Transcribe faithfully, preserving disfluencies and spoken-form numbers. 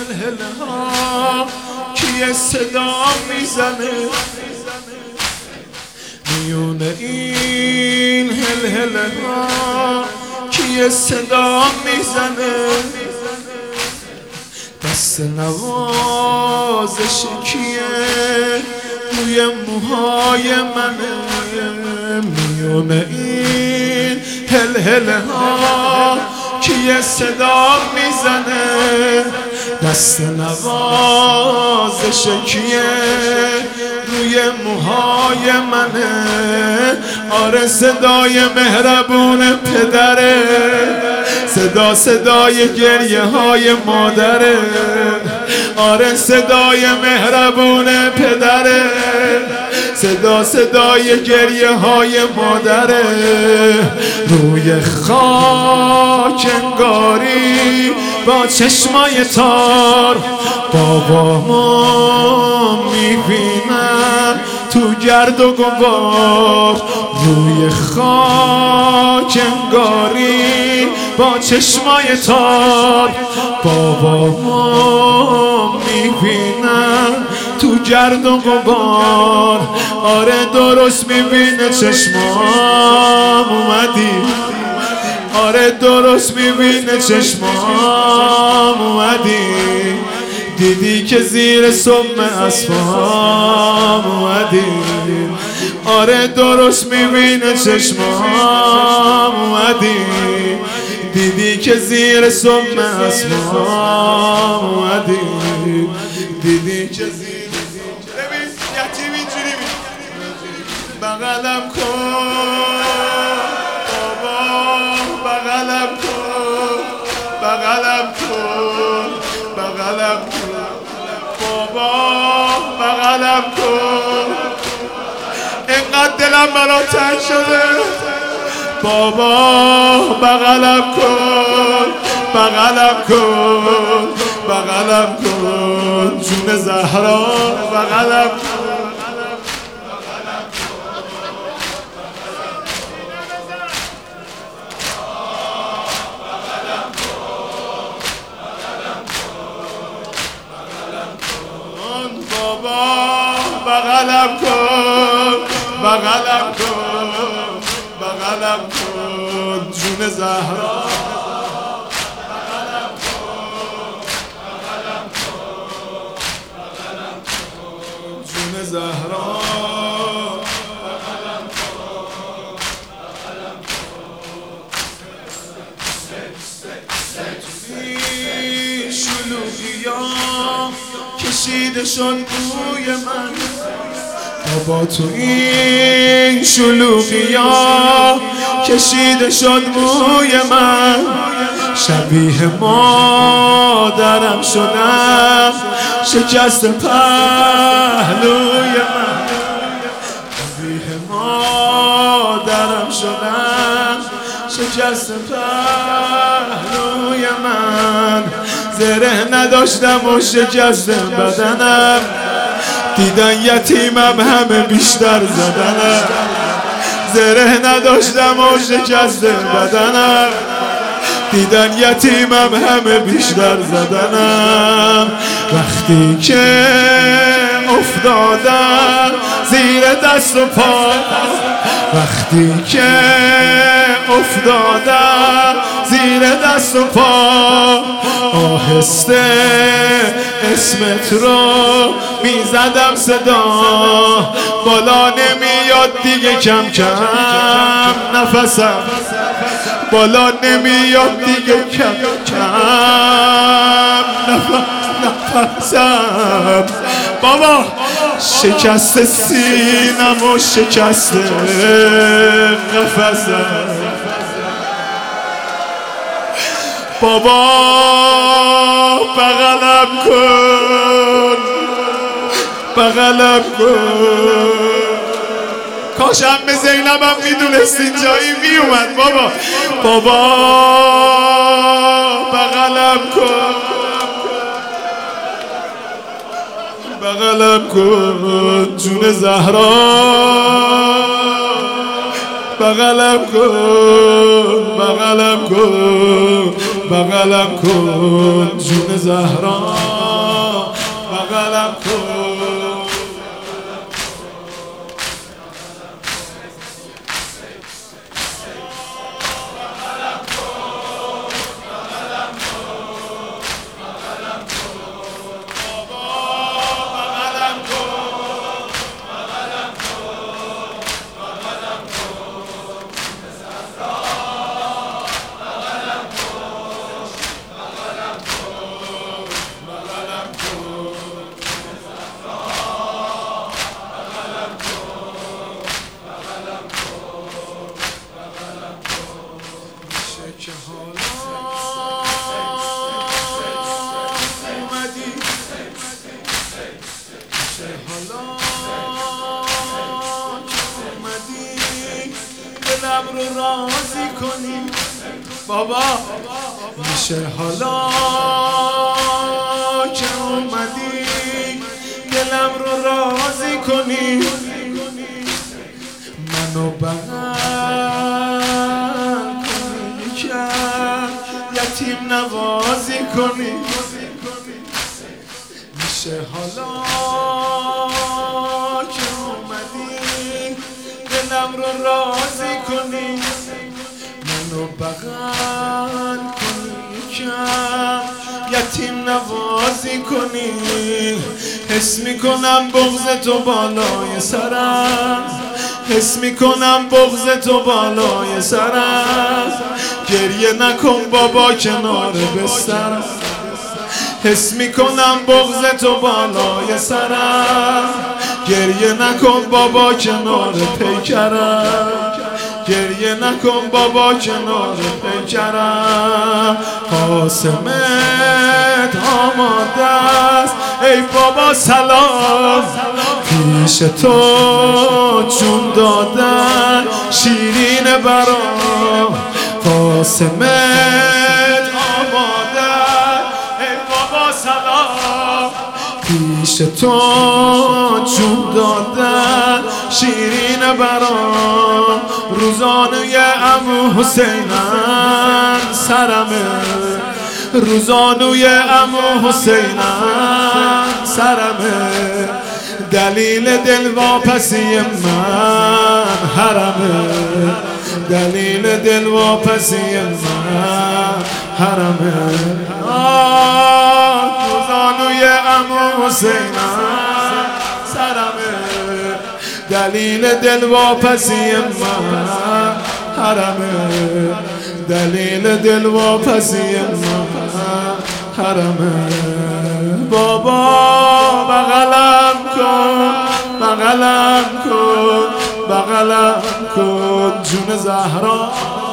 هلهله ها کیه صدا میزنه میونه این هلهله ها کیه صدا میزنه دست نوازش کیه روی موهای منه میونه این هلهله ها کیه صدا میزنه دست نوازش کیه روی موهای منه آره صدای مهربون پدره صدا صدای گریه های مادره آره صدای مهربون پدره صدا صدای گریه های مادره روی خاک انگاری با چشمای تار بابامو میبینم تو گرد و غبار روی خاک انگاری با چشمای تار بابامو میبینم تو گرد و غبار آره درست میبینه چشمام اومدی آره درست میبینه چشمام اومدی دیدی که زیر سم اسفام اومدی آره درست میبینه چشمام اومدی دیدی که زیر سم اسفام اومدی دیدی که زیر ببین یتیم اینجوری بغلم کن بابا بغلم کن بغلم کن بغلم کن بابا بغلم کن اینقدر دلم برا تنگ شده بابا بغلم کن بغلم کن بغلم کن جون زهرا بغلم کن بابا بغلم کن بغلم کن بغلم کن جون زهرا بغلم کن بغلم کن بغلم کن جون زهرا بغلم کن بغلم کن این شلوغیام کشیده شد بوی من بابا تو این شلوغیا کشیده شد موی من شبیه مادرم شدم شکست پهلوی من شبیه مادرم شدم شکست پهلوی من زره نداشتم و شکست بدنم دیدن یتیمم همه بیشتر زدنم زره نداشتم و شکست بدنم دیدن یتیمم همه بیشتر زدنم وقتی که افتادم زیر دست و پا وقتی که افتادم زیر دست و پا آهسته اسمت رو میزدم صدا بالا نمیاد دیگه کم کم نفسم بالا نمیاد دیگه کم کم نفسم بابا شکست سینم و شکست نفسم بابا بغلم کن بغلم کن کاش عمه زینبم میدونستین جایی میومد بابا بابا بغلم کن بغلم کن جون زهرا بغلم کن بغلم کن بغلم کن جون زهرا دلم رو راضی کنی بابا. میشه حالا که اومدی دلم رو راضی کنی، منو بغل کنی، یکم یتیم نوازی کنی. میشه حالا که اومدی دلم رو راضی کنی، منو بغل کنی، یکم یتیم نوازی کنی. حس میکنم بغض تو بالای سرم، حس میکنم بغض تو بالای سرم. گریه نکن بابا کنار بسترم، حس میکنم بغض تو بالای سرم. گریه نکن بابا کنار پیکرم، گریه نکن بابا کنار پیکرم. قاسمت آماده است ای بابا سلام، پیش تو جون دادن شیرین برام. قاسمت آماده ای بابا سلام، پیش تو جون دادن شیرین برام. روزانه عمو حسینم سرمه، روزانوی عمو حسینم سرمه. دلیل دلواپسی من حرمه، دلیل دلواپسی من حرمه. روزانوی عمو حسینم سرمه، دلیل دلواپسی من حرمه، دلیل دلواپسی من حرمه. بابا بغلم کن، بغلم کن، بغلم کن جون زهرا.